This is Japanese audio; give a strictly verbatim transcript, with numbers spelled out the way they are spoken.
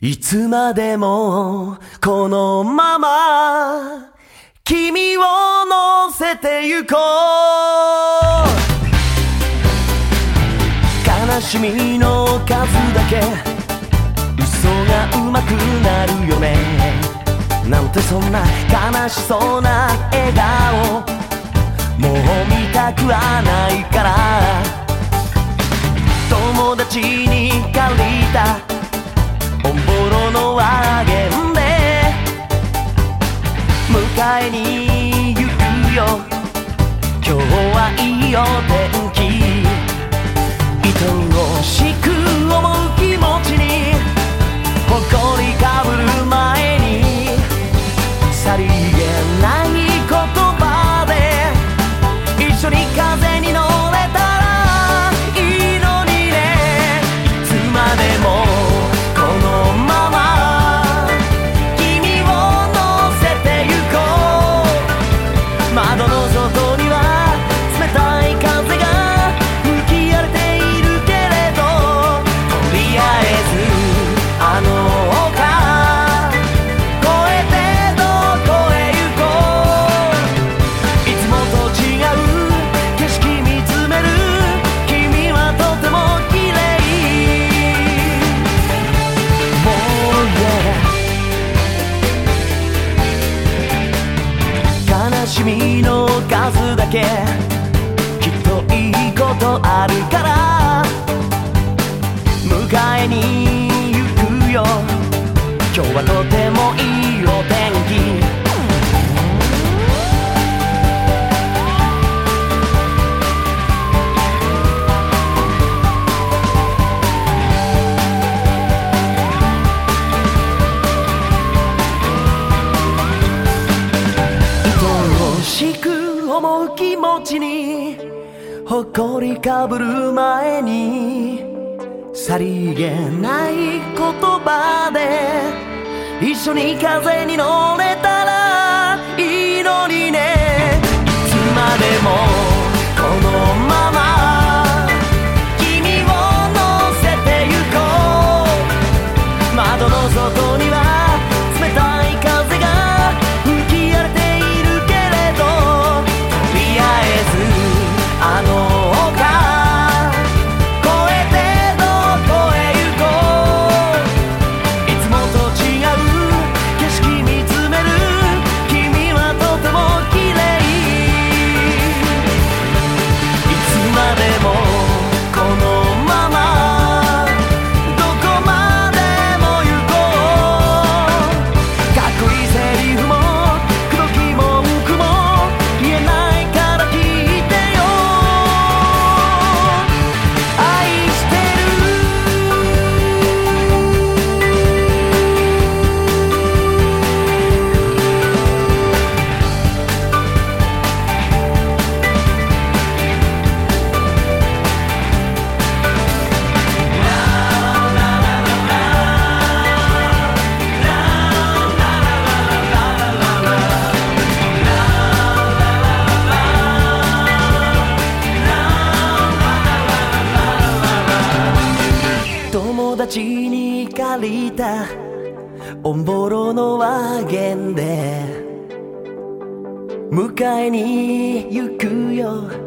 いつまでもこのまま君を乗せてゆこう。悲しみの数だけ嘘がうまくなるよね。なんてそんな悲しそうな笑顔もう見たくはないから、友達に借りたオンボロのワゲンで迎えに行くよ。今日はいいお天気。愛おしく思う気持ちに誇りかぶる前に、さりげない言葉で一緒に風に乗れたらいいのにね。いつまでもこのまま君を乗せてゆこう。窓の外には冷たい風が吹き荒れているけれど、とりあえずあの丘越えてどこへ行こう。いつもと違う景色見つめる君はとても綺麗。もうyeah、悲しみの数だけきっといいことあるから迎えに行くよ。今日はとてもいいお天気。愛おしく思う気持ちに誇りかぶる前に、さりげない言葉で一緒に風に乗れたらいいのにね。いつまでもこのまま君を乗せてゆこう。窓の外には冷たい風が吹き荒れているけれど、とりあえずあの丘越えてどこへ行こう。いつもと違う景色見つめる君はとても綺麗。いつまでもこのままどこまでも行こう。かっこいいセリフも口説き文句も言えないから聞いてよ。愛してる。友達に借りたオンボロのワゲンで迎えに行くよ。